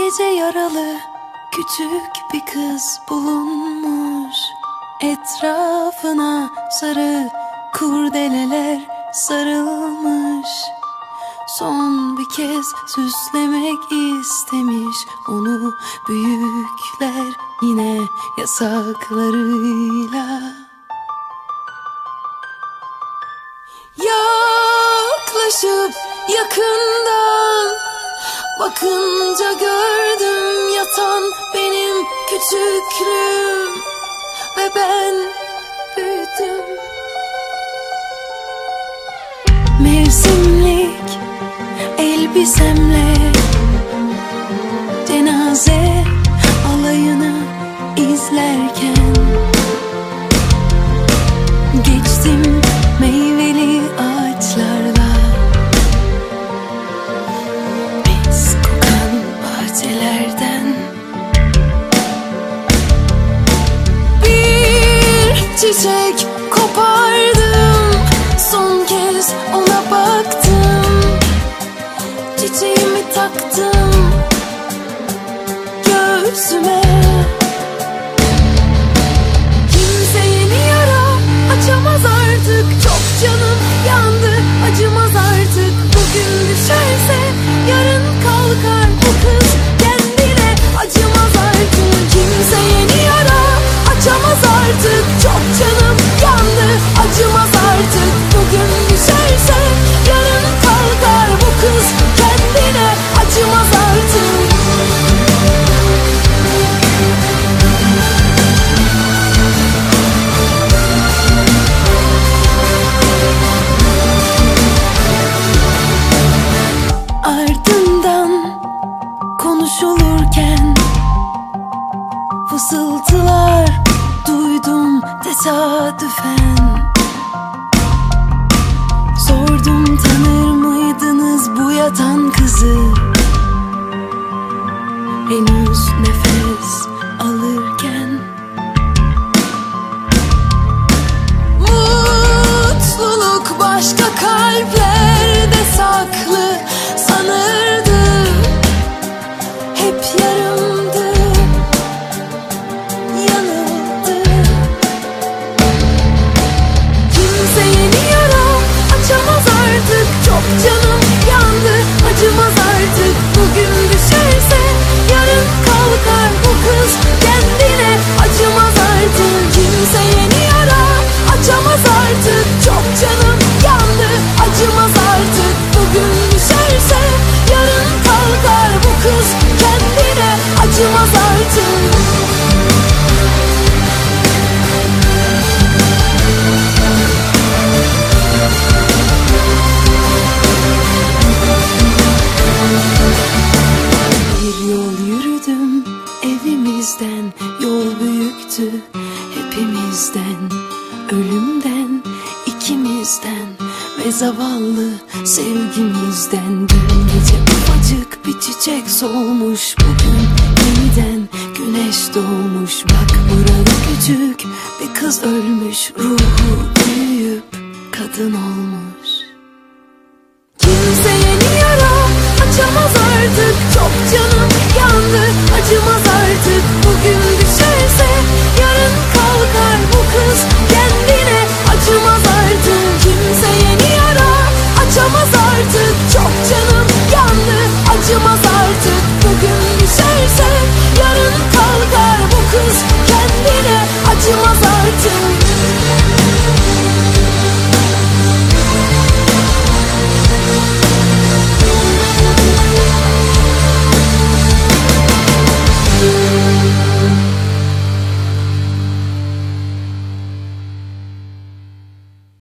Gece yaralı küçük bir kız bulunmuş. Etrafına sarı kurdeleler sarılmış. Son bir kez süslemek istemiş onu büyükler, yine yasaklarıyla. Yaklaşıp yakından bakınca gördüm yatan benim küçüklüğüm ve ben büyüdüm. Mevsimlik elbisemle cenaze alayını izlerken geçtim meyveli ağaçlarla, mis kokan bahçelerden. Bir çiçek kopardım, son kez ona baktım. Çiçeğimi taktım göğsüme. Kimse yeni yara açamaz artık, çok canım yandı, acımaz artık. Bugün düşerse yarın kalkar bu kız kendine, acımaz artık. Kimse yeni yara açamaz artık, çok canım yandı, acımaz artık. Bugün düşerse yarın kalkar bu kız kendine, acımaz artık. Ardından konuşulurken fısıltılar duydum tesadüfen. Sordum, tanır mıydınız bu yatan kızı? Henüz nefes alırken. Mutluluk başka kalplerde saklı sanırdı, hep yarımdı, yanıldı. Kimse yeni yara açamaz artık, çok canım yandı, acımaz artık. Bugün düşerse yarın kalkar bu kız kendine, acımaz artık. Kimse yeni yara açamaz artık, çok canım yandı, acımaz artık. Bugün düşerse yarın kalkar bu kız kendine, acımaz artık. Bir yol yürüdüm evimizden, yol büyüktü hepimizden. Ölümden, ikimizden ve zavallı sevgimizden. Dün gece ufacık bir çiçek solmuş, bugün yeniden güneş doğmuş. Bak burada küçük bir kız ölmüş, ruhu büyüyüp kadın olmuş. Kimse yeni yara açamaz artık, çok canım yandı,